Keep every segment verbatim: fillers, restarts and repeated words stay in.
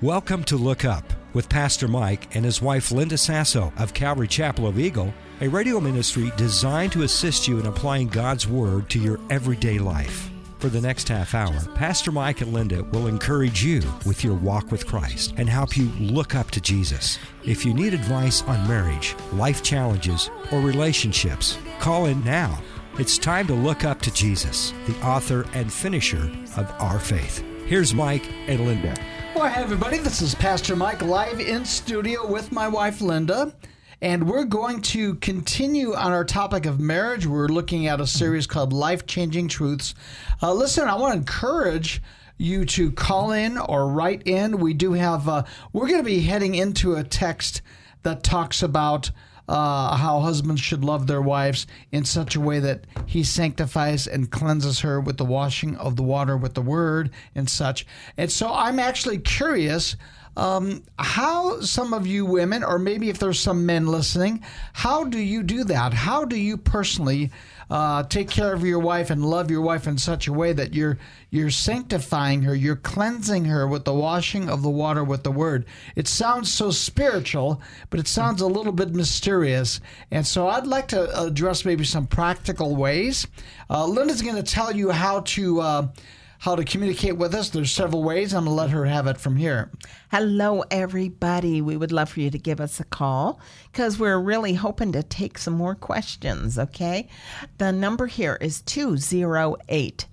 Welcome to Look Up with Pastor Mike and his wife Linda Sasso of Calvary Chapel of Eagle, a radio ministry designed to assist you in applying God's Word to your everyday life. For the next half hour, Pastor Mike and Linda will encourage you with your walk with Christ and help you look up to Jesus. If you need advice on marriage, life challenges, or relationships, call in now. It's time to look up to Jesus, the author and finisher of our faith. Here's Mike and Linda. Well, hey everybody, this is Pastor Mike live in studio with my wife Linda, and we're going to continue on our topic of marriage. We're looking at a series called Life-Changing Truths. Uh, listen, I want to encourage you to call in or write in. We do have, uh, we're going to be heading into a text that talks about Uh, how husbands should love their wives in such a way that he sanctifies and cleanses her with the washing of the water with the word and such. And so I'm actually curious um, how some of you women, or maybe if there's some men listening, how do you do that? How do you personally uh, take care of your wife and love your wife in such a way that you're you're sanctifying her, you're cleansing her with the washing of the water with the word? It sounds so spiritual, but it sounds a little bit mysterious. And so I'd like to address maybe some practical ways. Uh, Linda's going to tell you how to uh, how to communicate with us. There's several ways. I'm going to let her have it from here. Hello, everybody. We would love for you to give us a call because we're really hoping to take some more questions, okay? The number here is two oh eight,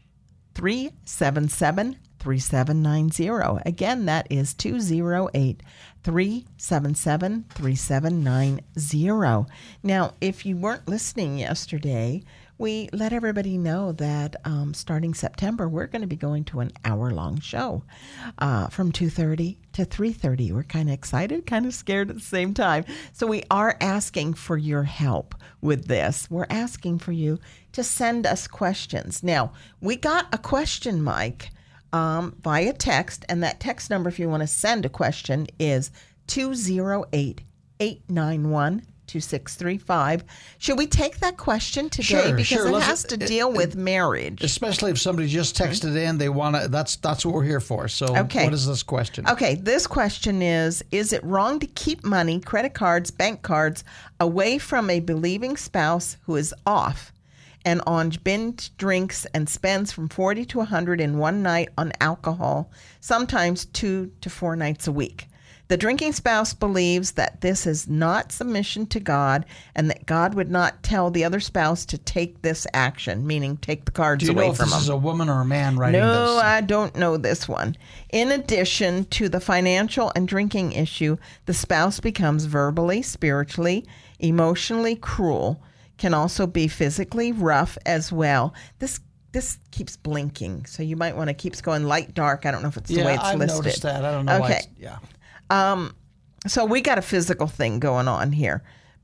three seven seven, three seven nine zero. Again, that is two oh eight, three seven seven, three seven nine zero. Now, if you weren't listening yesterday, we let everybody know that um, starting September, we're going to be going to an hour-long show uh, from two thirty to three thirty. We're kind of excited, kind of scared at the same time. So we are asking for your help with this. We're asking for you to send us questions. Now, we got a question, Mike, um, via text, and that text number, if you want to send a question, is two oh eight, eight nine one, two six three five. Should we take that question today? Sure, because sure. it Let's, has to deal it, with marriage. Especially if somebody just texted in, they want to, that's that's what we're here for. So okay. What is this question? Okay, this question is, is it wrong to keep money, credit cards, bank cards, away from a believing spouse who is off and on binge drinks and spends from forty to one hundred in one night on alcohol, sometimes two to four nights a week? The drinking spouse believes that this is not submission to God and that God would not tell the other spouse to take this action, meaning take the cards Do you away know if from this them. is a woman or a man writing no, this? I don't know this one. In addition to the financial and drinking issue, the spouse becomes verbally, spiritually, emotionally cruel, can also be physically rough as well. This This keeps blinking, so you might want to keep going light, dark. I don't know if it's the yeah, way it's I've listed. noticed that. I don't know why Okay. it's, yeah. Um, so we got a physical thing going on here.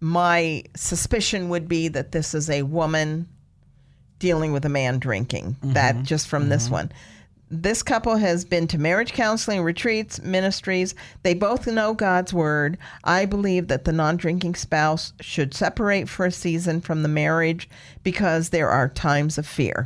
My suspicion would be that this is a woman dealing with a man drinking. Mm-hmm. That just from mm-hmm. this one. This couple has been to marriage counseling, retreats, ministries. They both know God's word. I believe that the non-drinking spouse should separate for a season from the marriage because there are times of fear.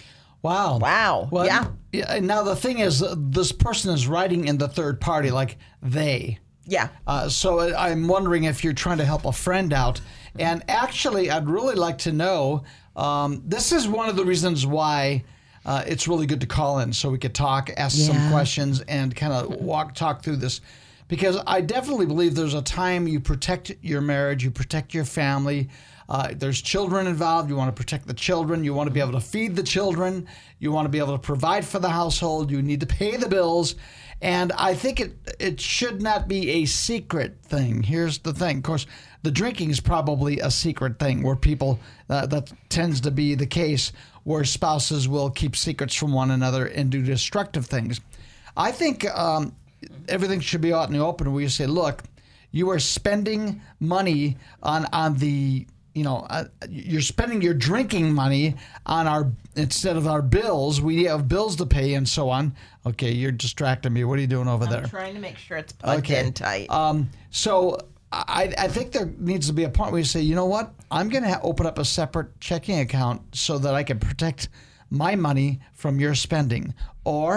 Wow. Wow. Well, yeah. yeah. Now, the thing is, uh, this person is writing in the third party, like they. Yeah. Uh, so I'm wondering if you're trying to help a friend out. And actually, I'd really like to know, um, this is one of the reasons why uh, it's really good to call in so we could talk, ask yeah. some questions, and kind of walk, talk through this. Because I definitely believe there's a time you protect your marriage, you protect your family. Uh, there's children involved. You want to protect the children. You want to be able to feed the children. You want to be able to provide for the household. You need to pay the bills. And I think it it should not be a secret thing. Here's the thing. Of course, the drinking is probably a secret thing where people, uh, that tends to be the case, where spouses will keep secrets from one another and do destructive things. I think um, everything should be out in the open where you say, look, you are spending money on, on the... You know, uh, you're spending your drinking money on our, instead of our bills. We have bills to pay and so on. Okay, you're distracting me. What are you doing over I'm there? I'm trying to make sure it's plugged okay. in tight. Um, so I, I think there needs to be a point where you say, you know what? I'm going to ha- open up a separate checking account so that I can protect my money from your spending. Or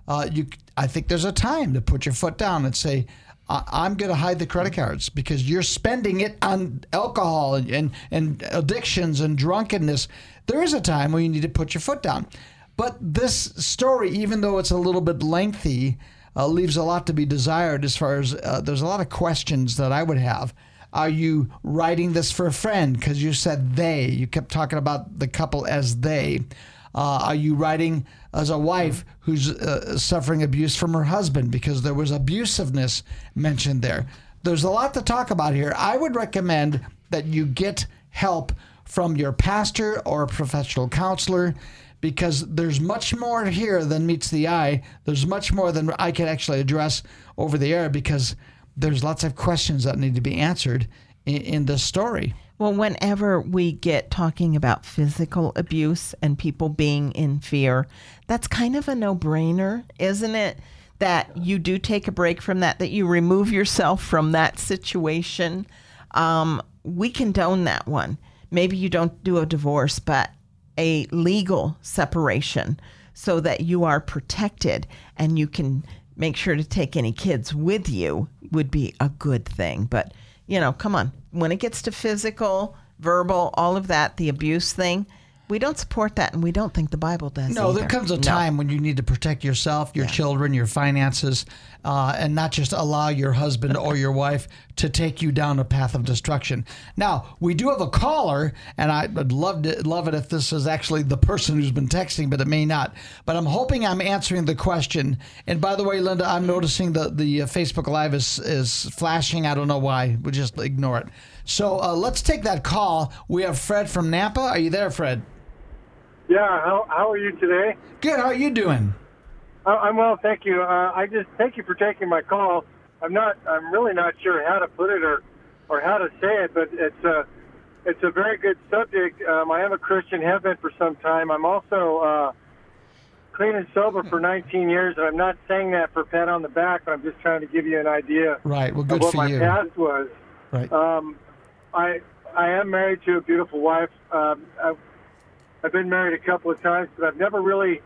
uh, you, I think there's a time to put your foot down and say, I'm going to hide the credit cards because you're spending it on alcohol and, and, and addictions and drunkenness. There is a time when you need to put your foot down. But this story, even though it's a little bit lengthy, uh, leaves a lot to be desired as far as uh, there's a lot of questions that I would have. Are you writing this for a friend? Because you said they. You kept talking about the couple as they. Uh, are you writing as a wife who's uh, suffering abuse from her husband because there was abusiveness mentioned there? There's a lot to talk about here. I would recommend that you get help from your pastor or a professional counselor because there's much more here than meets the eye. There's much more than I can actually address over the air because there's lots of questions that need to be answered in, in this story. Well, whenever we get talking about physical abuse and people being in fear, that's kind of a no-brainer, isn't it? That you do take a break from that, that you remove yourself from that situation. Um, we condone that one. Maybe you don't do a divorce, but a legal separation so that you are protected and you can make sure to take any kids with you would be a good thing. But, you know, come on. When it gets to physical, verbal, all of that, the abuse thing, we don't support that, and we don't think the Bible does No, either. there comes a No. time when you need to protect yourself, your Yeah. children, your finances, uh, and not just allow your husband or your wife to take you down a path of destruction. Now, we do have a caller, and I would love to love it if this is actually the person who's been texting, but it may not. But I'm hoping I'm answering the question. And by the way, Linda, I'm noticing the, the uh, Facebook Live is, is flashing. I don't know why. We'll just ignore it. So uh, let's take that call. We have Fred from Nampa. Are you there, Fred? Yeah, how how are you today? Good. How are you doing? Uh, I'm well, thank you. Uh, I just thank you for taking my call. I'm not, I'm really not sure how to put it or, or how to say it, but it's a, it's a very good subject. Um, I am a Christian, have been for some time. I'm also uh, clean and sober for nineteen years, and I'm not saying that for a pat on the back. But I'm just trying to give you an idea Right. Well, of good what for my you. past was. Right. Um, I I am married to a beautiful wife. Um, I, I've been married a couple of times, but I've never really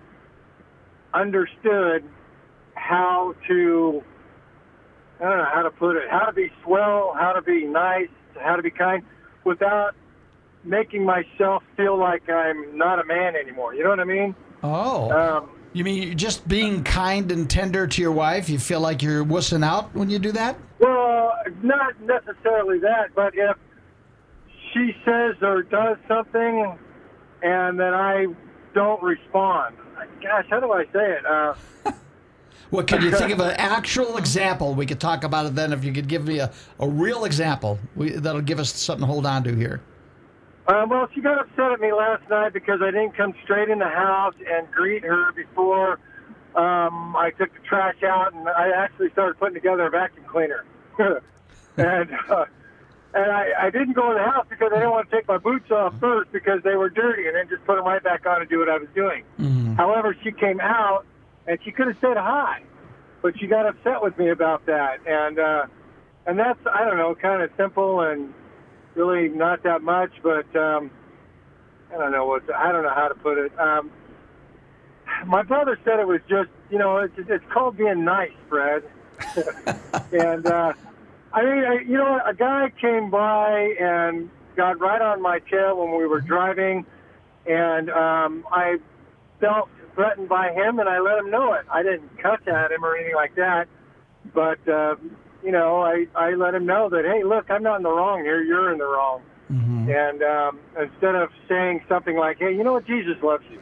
understood how to, I don't know how to put it, how to be swell, how to be nice, how to be kind, without making myself feel like I'm not a man anymore. You know what I mean? Oh. Um, You mean just being kind and tender to your wife? You feel like you're wussing out when you do that? well, not necessarily that, but if she says or does something and then I don't respond. Gosh, how do I say it? Uh, Well, can you think of an actual example? We could talk about it then if you could give me a, a real example. We, that'll give us something to hold on to here. uh, well, she got upset at me last night because I didn't come straight in the house and greet her before um, I took the trash out, and I actually started putting together a vacuum cleaner. and uh, and I, I didn't go in the house because I didn't want to take my boots off first because they were dirty, and then just put them right back on and do what I was doing. Mm-hmm. However, she came out, and she could have said hi, but she got upset with me about that. And uh, and that's, I don't know, kind of simple and really not that much, but um, I don't know what, I don't know how to put it. Um, my brother said it was just, you know, it's, it's called being nice, Fred. and, uh, I mean, I, you know, a guy came by and got right on my tail when we were driving, and um, I felt threatened by him, and I let him know it. I didn't cuss at him or anything like that, but, uh, you know, I, I let him know that, hey, look, I'm not in the wrong here. You're in the wrong. Mm-hmm. And um, instead of saying something like, hey, you know what, Jesus loves you.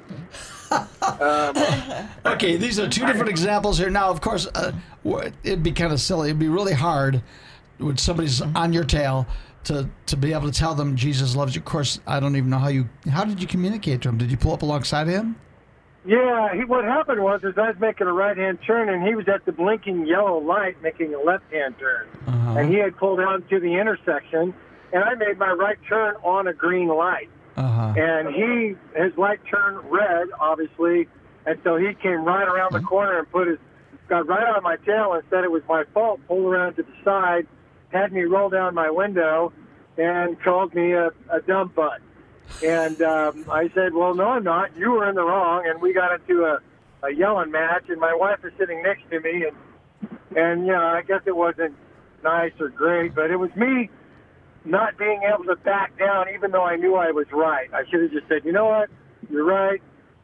um, Okay, these are two different examples here. Now, of course, uh, it'd be kind of silly. It'd be really hard when somebody's on your tail to, to be able to tell them Jesus loves you. Of course, I don't even know how you, how did you communicate to him? Did you pull up alongside him? Yeah, he, what happened was is I was making a right-hand turn, and he was at the blinking yellow light making a left-hand turn. Uh-huh. And he had pulled out to the intersection, and I made my right turn on a green light. Uh-huh. And he, his light turned red, obviously, and so he came right around the corner and put his, got right on my tail and said it was my fault, pulled around to the side, had me roll down my window, and called me a, a dumb butt. And um, I said, well, no, I'm not. You were in the wrong. And we got into a a yelling match, and my wife was sitting next to me, and and you know, I guess it wasn't nice or great, but it was me not being able to back down, even though I knew I was right. I should have just said, you know what, you're right.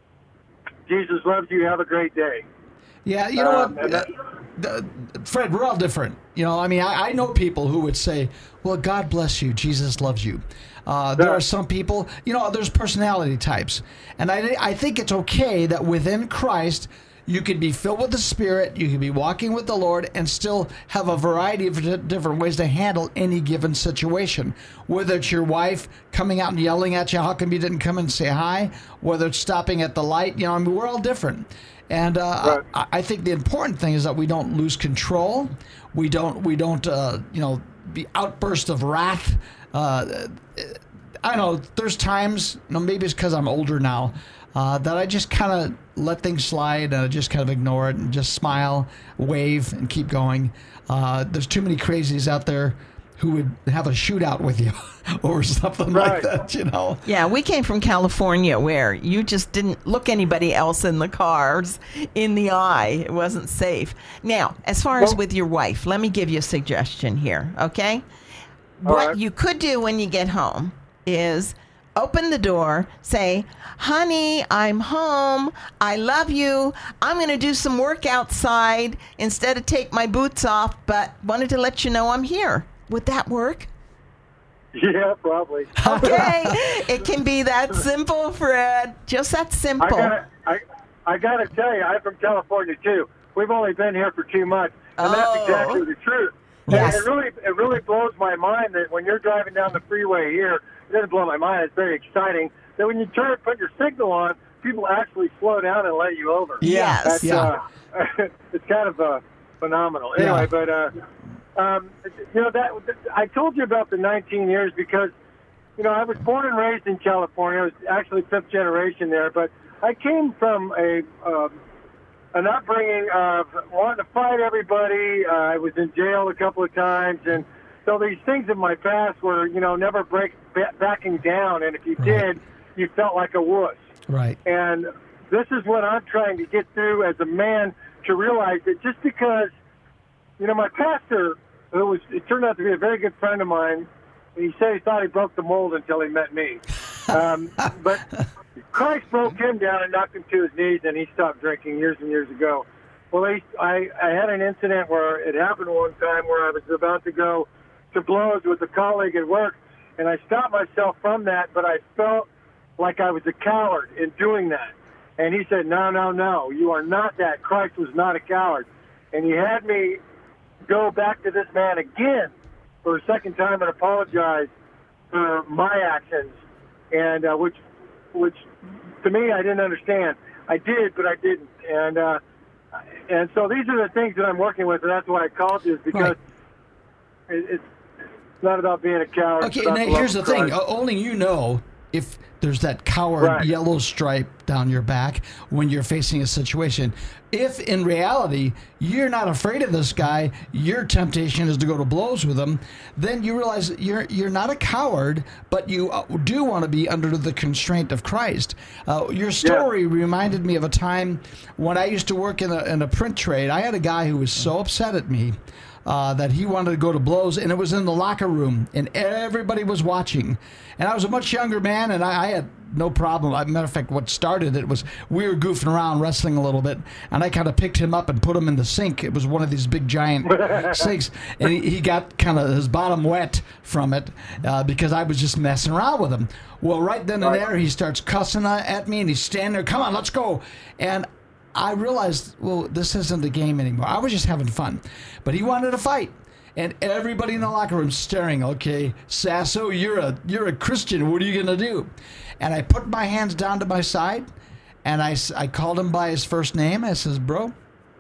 Jesus loves you. Have a great day. Yeah, you know Um, what, and uh, uh, Fred, we're all different. You know, I mean, I, I know people who would say, well, God bless you, Jesus loves you. Uh, there Yeah. are some people, you know, there's personality types. And I, I think it's okay that within Christ, you can be filled with the Spirit, you can be walking with the Lord, and still have a variety of di- different ways to handle any given situation. Whether it's your wife coming out and yelling at you, how come you didn't come and say hi? Whether it's stopping at the light, you know, I mean, we're all different. And uh, Right. I, I think the important thing is that we don't lose control. We don't, we don't, uh, you know, be outbursts of wrath. Uh, I know there's times, you know, maybe it's because I'm older now, uh, that I just kind of let things slide and I just kind of ignore it and just smile, wave, and keep going. Uh, there's too many crazies out there who would have a shootout with you or something like Right. that, you know. Yeah, we came from California where you just didn't look anybody else in the cars in the eye. It wasn't safe. Now, as far as Well- with your wife, let me give you a suggestion here, okay? All What right. you could do when you get home is open the door, say, honey, I'm home. I love you. I'm going to do some work outside instead of take my boots off, but wanted to let you know I'm here. Would that work? Yeah, probably. Okay, it can be that simple, Fred. Just that I simple. gotta, I, I gotta tell you, I'm from California too. We've only been here for two months, and Oh. that's exactly the truth. Yes. And it really, it really blows my mind that when you're driving down the freeway here, it doesn't blow my mind. It's very exciting that when you turn, put your signal on, people actually slow down and let you over. Yes. That's, Yeah. uh, it's kind of uh, phenomenal. Yeah. Anyway, but uh, um, you know that I told you about the nineteen years because you know I was born and raised in California. I was actually fifth generation there, but I came from a uh, an upbringing of wanting to fight everybody. Uh, I was in jail a couple of times, and so these things in my past were you know never break ba- backing down, and if you Right. did, you felt like a wuss. Right. And this is what I'm trying to get through as a man to realize that just because, you know, my pastor, who was, it turned out to be a very good friend of mine, he said he thought he broke the mold until he met me. Um, but Christ broke him down and knocked him to his knees, and he stopped drinking years and years ago. Well, I, I, I had an incident where it happened one time where I was about to go to blows with a colleague at work, and I stopped myself from that, but I felt like I was a coward in doing that. And he said, no, no, no, you are not that. Christ was not a coward. And he had me go back to this man again for a second time and apologize for my actions, and uh, which, which to me I didn't understand. I did, but I didn't. And uh, and so these are the things that I'm working with, and that's why I called you, is because Right. it, it's not about being a coward. Okay, it's about now the love here's the of thing. Christ. O- Only you know if there's that coward Right. yellow stripe down your back when you're facing a situation. If in reality you're not afraid of this guy, your temptation is to go to blows with him, then you realize you're you're not a coward, but you uh, do want to be under the constraint of Christ. Uh, your story reminded me of a time when I used to work in a, in a print trade. I had a guy who was so upset at me Uh, that he wanted to go to blows, and it was in the locker room, and everybody was watching. And I was a much younger man, and I, I had no problem. As a matter of fact, what started it was we were goofing around, wrestling a little bit, and I kind of picked him up and put him in the sink. It was one of these big giant sinks, and he, he got kind of his bottom wet from it uh, because I was just messing around with him. Well, right then and there, he starts cussing at me, and he's standing there, come on, let's go. And I realized, well, this isn't a game anymore. I was just having fun. But he wanted to fight. And everybody in the locker room staring, okay, Sasso, you're a you're a Christian. What are you going to do? And I put my hands down to my side, and I, I called him by his first name. I says, bro,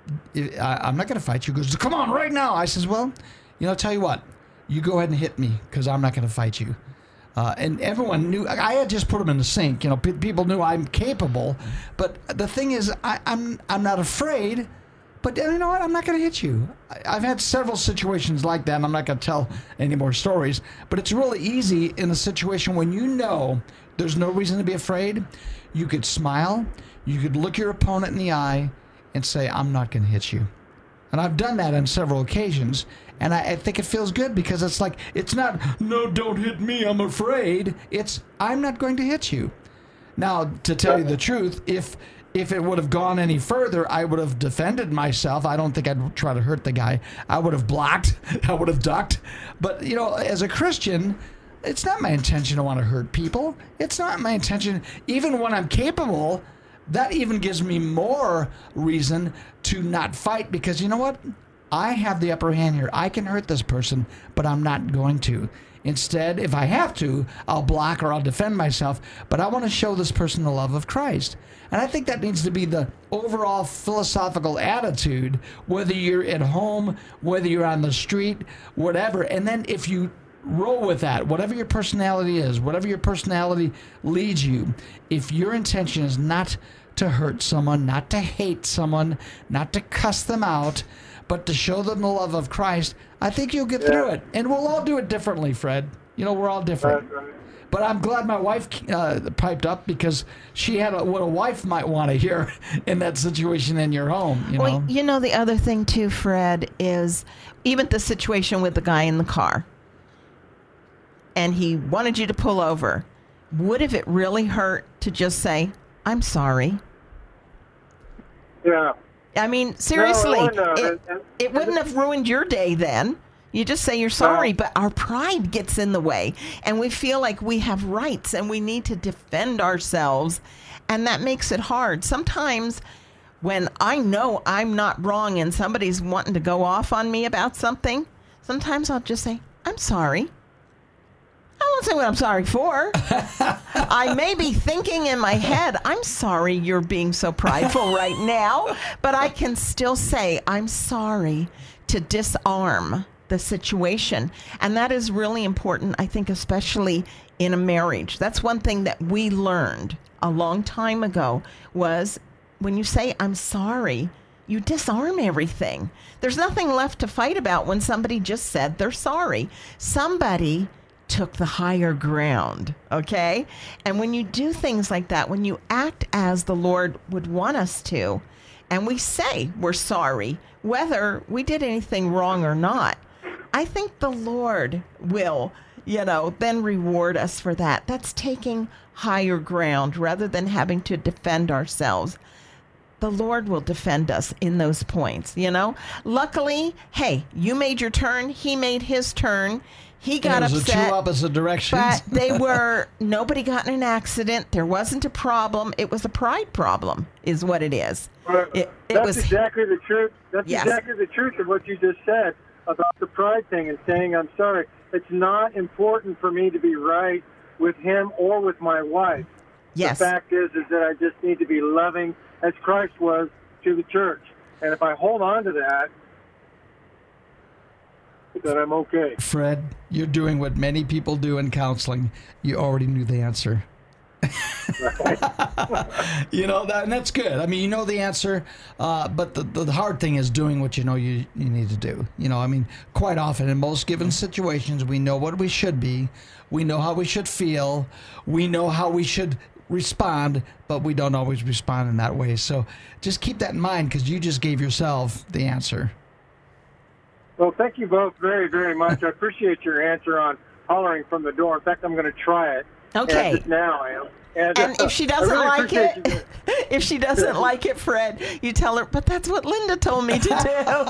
I, I'm not going to fight you. He goes, come on, right now. I says, well, you know, tell you what, you go ahead and hit me because I'm not going to fight you. Uh, and everyone knew, I had just put him in the sink. You know, pe- people knew I'm capable. But the thing is, I, I'm I'm not afraid. But you know what? I'm not going to hit you. I, I've had several situations like that, and I'm not going to tell any more stories. But it's really easy in a situation when you know There's no reason to be afraid. You could smile. You could look your opponent in the eye and say, I'm not going to hit you. And I've done that on several occasions. And I, I think it feels good because it's like, it's not, no, don't hit me, I'm afraid. It's, I'm not going to hit you. Now, to tell you the truth, if if it would have gone any further, I would have defended myself. I don't think I'd try to hurt the guy. I would have blocked. I would have ducked. But, you know, as a Christian, it's not my intention to want to hurt people. It's not my intention, even when I'm capable. That even gives me more reason to not fight because, you know what? I have the upper hand here. I can hurt this person, but I'm not going to. Instead, if I have to, I'll block or I'll defend myself, but I want to show this person the love of Christ. And I think that needs to be the overall philosophical attitude, whether you're at home, whether you're on the street, whatever. And then if you roll with that, whatever your personality is, whatever your personality leads you, if your intention is not to hurt someone, not to hate someone, not to cuss them out, but to show them the love of Christ, I think you'll get yeah. through it. And we'll all do it differently, Fred. You know, we're all different. Right, right. But I'm glad my wife uh, piped up because she had a, what a wife might want to hear in that situation in your home. You know? Well, you know, the other thing, too, Fred, is even the situation with the guy in the car. And he wanted you to pull over. Would have it really hurt to just say, I'm sorry? Yeah. I mean, seriously, no, it, it, it wouldn't have ruined your day then. You just say you're sorry, but our pride gets in the way, and we feel like we have rights and we need to defend ourselves, and that makes it hard. Sometimes when I know I'm not wrong and somebody's wanting to go off on me about something, sometimes I'll just say, I'm sorry. I won't say what I'm sorry for. I may be thinking in my head, I'm sorry you're being so prideful right now, but I can still say, I'm sorry, to disarm the situation. And that is really important, I think, especially in a marriage. That's one thing that we learned a long time ago was when you say, I'm sorry, you disarm everything. There's nothing left to fight about when somebody just said they're sorry. Somebody took the higher ground, okay? And when you do things like that, when you act as the Lord would want us to, and we say we're sorry, whether we did anything wrong or not, I think the Lord will, you know, then reward us for that. That's taking higher ground rather than having to defend ourselves. The Lord will defend us in those points, you know? Luckily, hey, you made your turn, he made his turn. He got upset. It was upset, two opposite directions. But they were, nobody got in an accident. There wasn't a problem. It was a pride problem, is what it is. Well, it, it that's was, exactly the truth. That's yes. exactly the truth of what you just said about the pride thing and saying, I'm sorry. It's not important for me to be right with him or with my wife. Yes. The fact is, is that I just need to be loving as Christ was to the church. And if I hold on to that, that I'm okay. Fred, you're doing what many people do in counseling. You already knew the answer. You know, that, and that's good. I mean, you know the answer, uh, but the, the hard thing is doing what you know you, you need to do. You know, I mean, quite often in most given situations, we know what we should be. We know how we should feel. We know how we should respond, but we don't always respond in that way. So just keep that in mind because you just gave yourself the answer. Well, thank you both very, very much. I appreciate your answer on hollering from the door. In fact, I'm going to try it. Okay. Just now I am. And, and uh, if she doesn't really like it, if she doesn't like it, Fred, you tell her, but that's what Linda told me to do.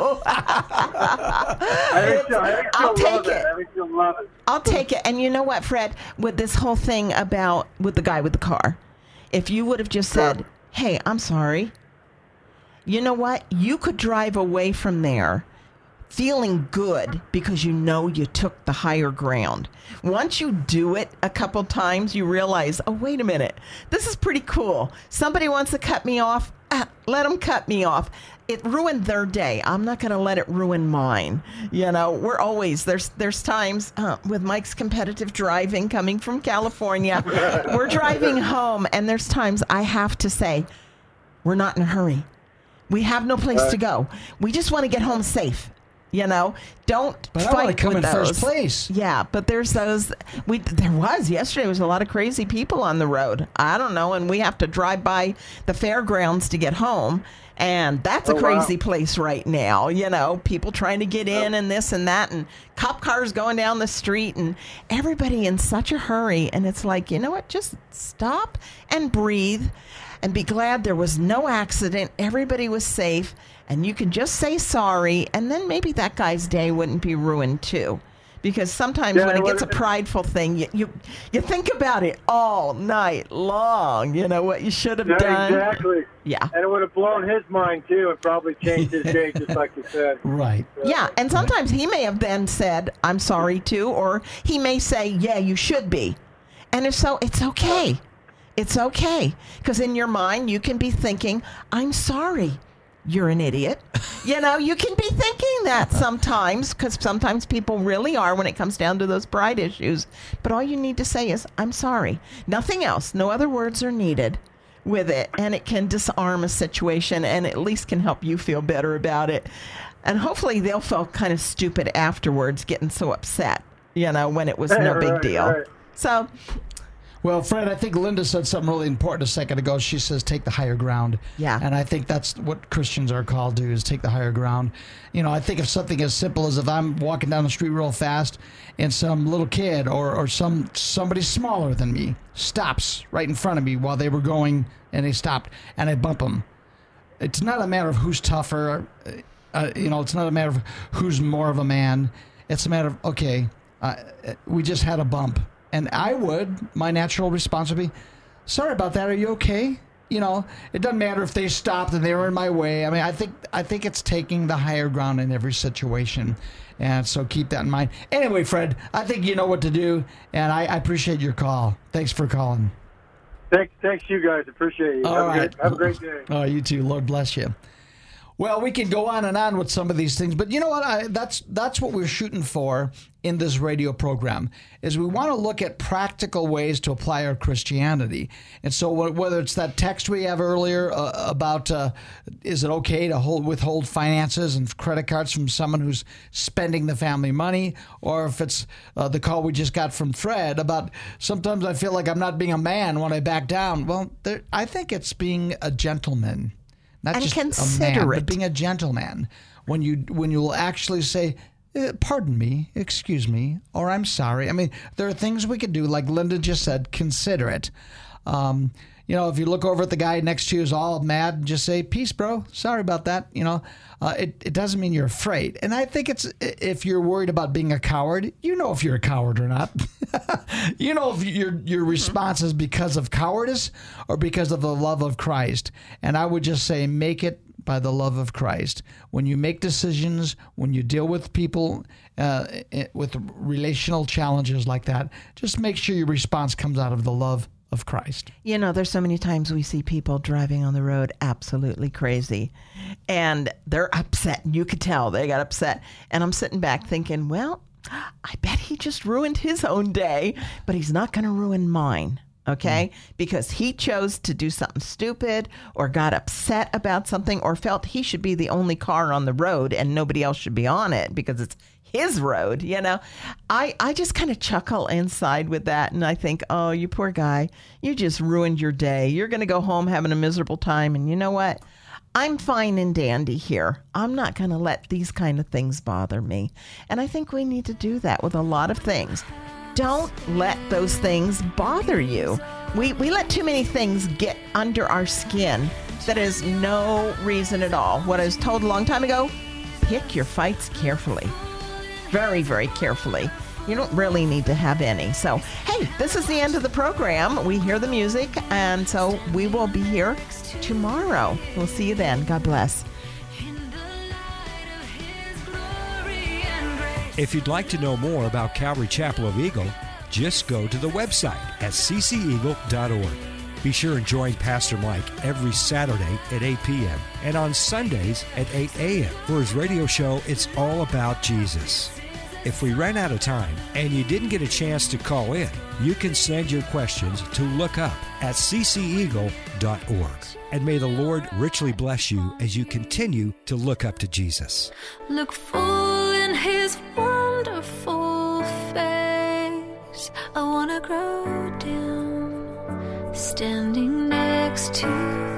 I think I think I'll take love it. it. I think you'll love it. I'll take it. And you know what, Fred, with this whole thing about with the guy with the car, if you would have just said, hey, I'm sorry, you know what? You could drive away from there feeling good because you know you took the higher ground. Once you do it a couple times, you realize, oh, wait a minute, this is pretty cool. Somebody wants to cut me off, ah, let them cut me off. It ruined their day. I'm not going to let it ruin mine. You know, we're always, there's there's times uh, with Mike's competitive driving coming from California, we're driving home, and there's times I have to say, we're not in a hurry. We have no place to go. We just want to get home safe. You know, don't But fight I want to come with in those. first place. Yeah, but there's those. We there was yesterday was a lot of crazy people on the road. I don't know, and we have to drive by the fairgrounds to get home, and that's a Oh, crazy wow. place right now. You know, people trying to get in and this and that, and cop cars going down the street, and everybody in such a hurry. And it's like, you know what? Just stop and breathe, and be glad there was no accident. Everybody was safe. And you can just say sorry, and then maybe that guy's day wouldn't be ruined too. Because sometimes Yeah, when it well, gets a it- prideful thing, you, you you think about it all night long. You know what you should have Yeah, done. exactly. Yeah. And it would have blown his mind, too, and probably changed his day, just like you said. Right. Yeah, and sometimes he may have then said, I'm sorry too, or he may say, yeah, you should be. And if so, it's okay. It's okay. Because in your mind, you can be thinking, I'm sorry. You're an idiot. You know, you can be thinking that sometimes, because sometimes people really are when it comes down to those pride issues. But all you need to say is, I'm sorry. Nothing else. No other words are needed with it. And it can disarm a situation and at least can help you feel better about it. And hopefully they'll feel kind of stupid afterwards, getting so upset, you know, when it was no big Right, deal. right. So, Well, Fred, I think Linda said something really important a second ago. She says, take the higher ground. Yeah. And I think that's what Christians are called to, is take the higher ground. You know, I think of something as simple as if I'm walking down the street real fast and some little kid or, or some somebody smaller than me stops right in front of me while they were going, and they stopped, and I bump them. It's not a matter of who's tougher. Uh, you know, it's not a matter of who's more of a man. It's a matter of, okay, uh, we just had a bump. And I would, my natural response would be, sorry about that. Are you okay? You know, it doesn't matter if they stopped and they were in my way. I mean, I think I think it's taking the higher ground in every situation. And so keep that in mind. Anyway, Fred, I think you know what to do. And I, I appreciate your call. Thanks for calling. Thanks, thanks you guys. Appreciate you. All have, right. a great, have a great day. Oh, you too. Lord bless you. Well, we can go on and on with some of these things, but you know what? I, that's that's what we're shooting for in this radio program, is we want to look at practical ways to apply our Christianity. And so wh- whether it's that text we have earlier uh, about uh, is it okay to hold withhold finances and credit cards from someone who's spending the family money, or if it's uh, the call we just got from Fred about sometimes I feel like I'm not being a man when I back down. Well, there, I think it's being a gentleman. Not And just a man, considerate. but being a gentleman. When you when you will actually say, eh, pardon me, excuse me, or I'm sorry. I mean, there are things we could do, like Linda just said, consider it. Um, you know, if you look over at the guy next to you who's all mad, and just say, peace, bro. Sorry about that. You know, uh, it, it doesn't mean you're afraid. And I think it's, if you're worried about being a coward, you know if you're a coward or not. You know if your your response is because of cowardice or because of the love of Christ. And I would just say, make it by the love of Christ. When you make decisions, when you deal with people uh, with relational challenges like that, just make sure your response comes out of the love of Christ. you know, there's so many times we see people driving on the road absolutely crazy, and they're upset. You could tell they got upset. And I'm sitting back thinking, well, I bet he just ruined his own day, but he's not going to ruin mine. Okay? Mm. Because he chose to do something stupid or got upset about something or felt he should be the only car on the road and nobody else should be on it because it's his road, you know. I, I just kind of chuckle inside with that, and I think, oh, you poor guy, you just ruined your day. You're going to go home having a miserable time, and you know what? I'm fine and dandy here. I'm not going to let these kind of things bother me. And I think we need to do that with a lot of things. Don't let those things bother you. We we let too many things get under our skin that is no reason at all. What I was told a long time ago, pick your fights carefully. Very, very carefully. You don't really need to have any. So, hey, this is the end of the program. We hear the music, and so we will be here tomorrow. We'll see you then. God bless. If you'd like to know more about Calvary Chapel of Eagle, just go to the website at c c eagle dot org. Be sure and join Pastor Mike every Saturday at eight p.m. and on Sundays at eight a.m. for his radio show, It's All About Jesus. If we ran out of time and you didn't get a chance to call in, you can send your questions to look up at c c eagle dot org. And may the Lord richly bless you as you continue to look up to Jesus. Look full his wonderful face. I wanna grow dim, standing next to